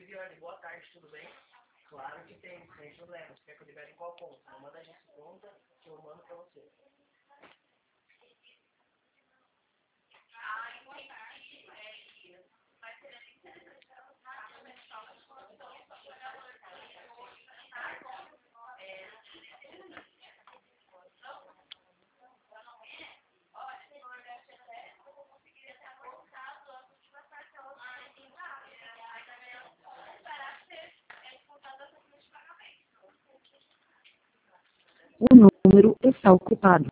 Viviane, boa tarde, tudo bem? Claro que tem, sem problema. Você quer que eu libere em qual conta? Não manda a gente conta que eu mando pra você. O número está ocupado.